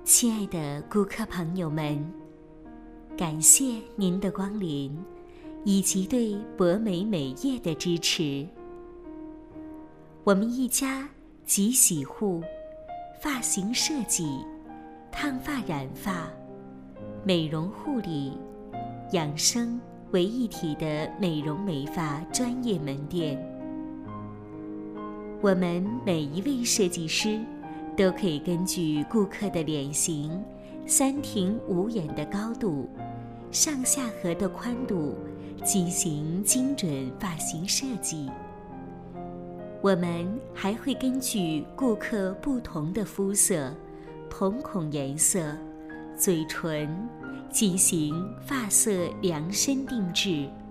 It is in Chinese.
亲爱的顾客朋友们，感谢您的光临以及对博美美业的支持。我们一家集洗护、发型设计、烫发染发、美容护理、养生为一体的美容美发专业门店。我们每一位设计师都可以根据顾客的脸型、3庭5眼的高度、上下颌的宽度进行精准发型设计。我们还会根据顾客不同的肤色、瞳孔颜色、嘴唇进行发色量身定制。